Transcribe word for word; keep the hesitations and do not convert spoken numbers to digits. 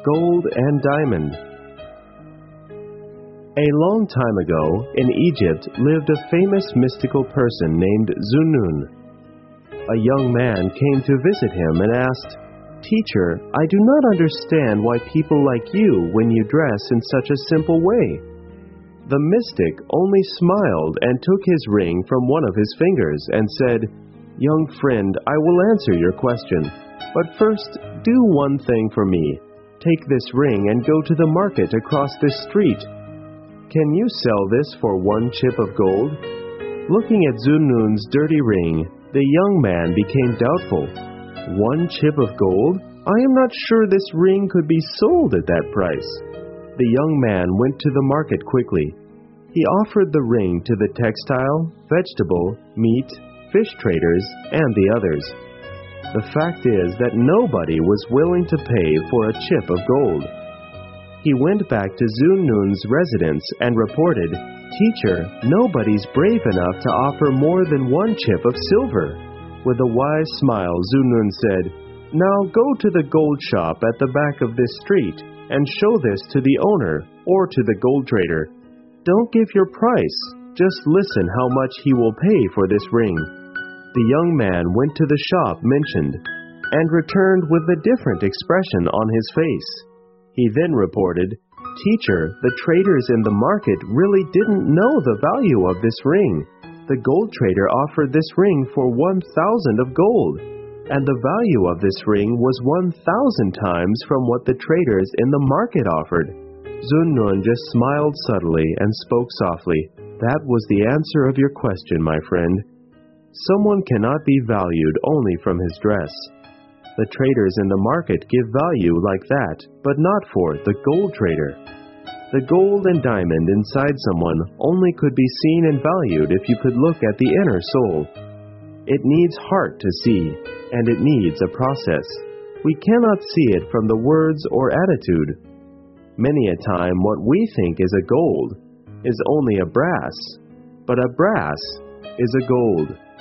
Gold and Diamond. A long time ago, in Egypt, lived a famous mystical person named Zunnun. A young man came to visit him and asked, "Teacher, I do not understand why people like you when you dress in such a simple way." The mystic only smiled and took his ring from one of his fingers and said, "Young friend, I will answer your question. But first, do one thing for me. Take this ring and go to the market across this street. Can you sell this for one chip of gold?" Looking at Zunnun's dirty ring, the young man became doubtful. One chip of gold? I am not sure this ring could be sold at that price. The young man went to the market quickly. He offered the ring to the textile, vegetable, meat, fish traders, and the others. The fact is that nobody was willing to pay for a chip of gold. He went back to Zunnun's residence and reported, "Teacher, nobody's brave enough to offer more than one chip of silver." With a wise smile, Zunnun said, "Now go to the gold shop at the back of this street and show this to the owner or to the gold trader. Don't give your price, just listen how much he will pay for this ring." The young man went to the shop mentioned and returned with a different expression on his face. He then reported, "Teacher, the traders in the market really didn't know the value of this ring. The gold trader offered this ring for one thousand of gold, and the value of this ring was one thousand times from what the traders in the market offered." Zunnun just smiled subtly and spoke softly. "That was the answer of your question, my friend. Someone cannot be valued only from his dress. The traders in the market give value like that, but not for the gold trader. The gold and diamond inside someone only could be seen and valued if you could look at the inner soul. It needs heart to see, and it needs a process. We cannot see it from the words or attitude. Many a time what we think is a gold is only a brass, but a brass is a gold."